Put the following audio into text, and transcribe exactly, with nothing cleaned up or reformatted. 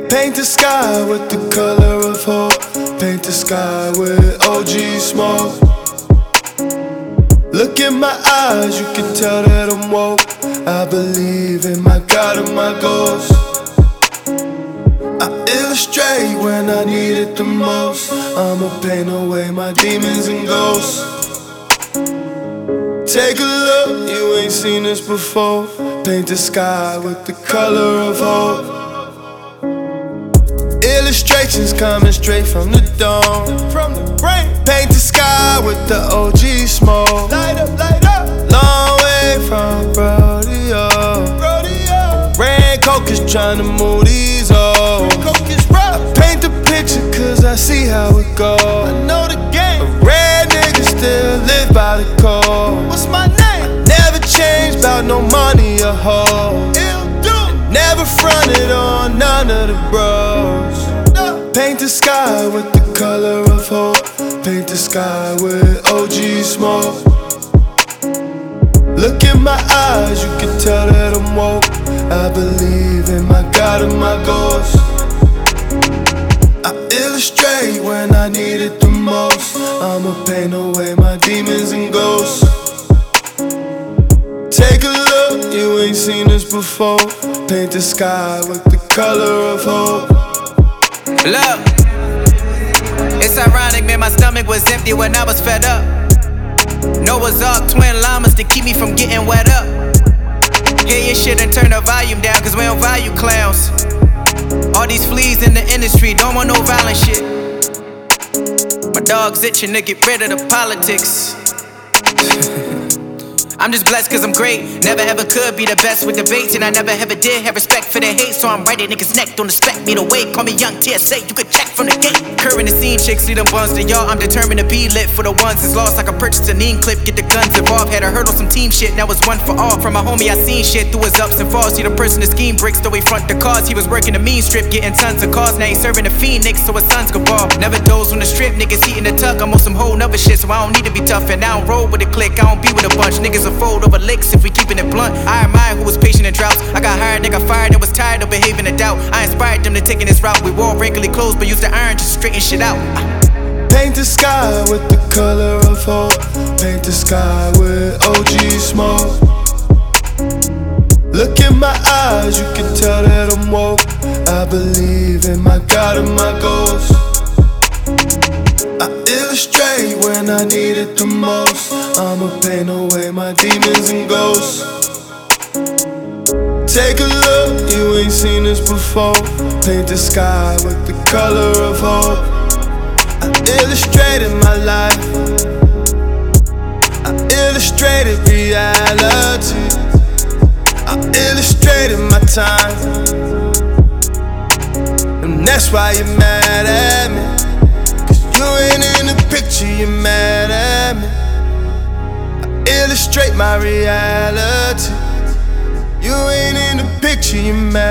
Paint the sky with the color of hope. Paint the sky with O G smoke. Look in my eyes, you can tell that I'm woke. I believe in my God and my goals. I illustrate when I need it the most. I'ma paint away my demons and ghosts. Take a look, you ain't seen this before. Paint the sky with the color of hope. Illustrations coming straight from the dome, from the brain. Paint the sky with the O G smoke. Light up, light up. Long way from rodeo. Rodeo. Red coke is tryna move these old. Red coke is rough. I paint the picture cause I see how it goes. I know the game. A red nigga still live by the code. What's my name? I never change about no money or hoe. Never fronted on none of the bros. Paint the sky with the color of hope. Paint the sky with O G smoke. Look in my eyes, you can tell that I'm woke. I believe in my God and my goals. I illustrate when I need it the most. I'ma paint away my demons and ghosts. Take a look, you ain't seen this before. Paint the sky with the color of hope. Look, it's ironic, man, my stomach was empty when I was fed up. Noah's Ark, twin llamas to keep me from getting wet up. Hear your shit and turn the volume down, cause we don't value clowns. All these fleas in the industry don't want no violent shit. My dog's itching to get rid of the politics. I'm just blessed cause I'm great. Never ever could be the best with debates, and I never ever did have respect for the hate. So I'm writing niggas' neck, don't expect me to wait. Call me young T S A, you could check from the gate. Current the scene, chicks lead them buns to y'all. I'm determined to be lit for the ones that's lost. I can purchase a neon clip, get the guns involved. Had to hurdle some team shit, now it's one for all. From my homie I seen shit through his ups and falls. See the person the scheme bricks, though he front the cars. He was working the mean strip, getting tons of cars. Now he serving the Phoenix, so his sons could ball. Never doze on the strip, niggas eating the tuck. I'm on some whole nother shit, so I don't need to be tough. And I don't roll with a click, I don't be with a bunch. Niggas will fold over licks if we keeping it blunt. I admire who was patient in droughts. I got hired, nigga fired, and was tired of behaving in doubt. I inspired them to taking this route. We wore wrinkly clothes, but used the iron to straighten shit out. Paint the sky with the color of hope. Paint the sky with O G smoke. Look in my eyes, you can tell that I'm woke. I believe in my God and my goals. I illustrate when I need it the most. I'ma paint away my demons and ghosts. Take a look, you ain't seen this before. Paint the sky with the color of hope. I illustrated my life. I illustrated reality. I illustrated my time. And that's why you're mad at me. You ain't in the picture, you're mad at me. I illustrate my reality. You ain't in the picture, you're mad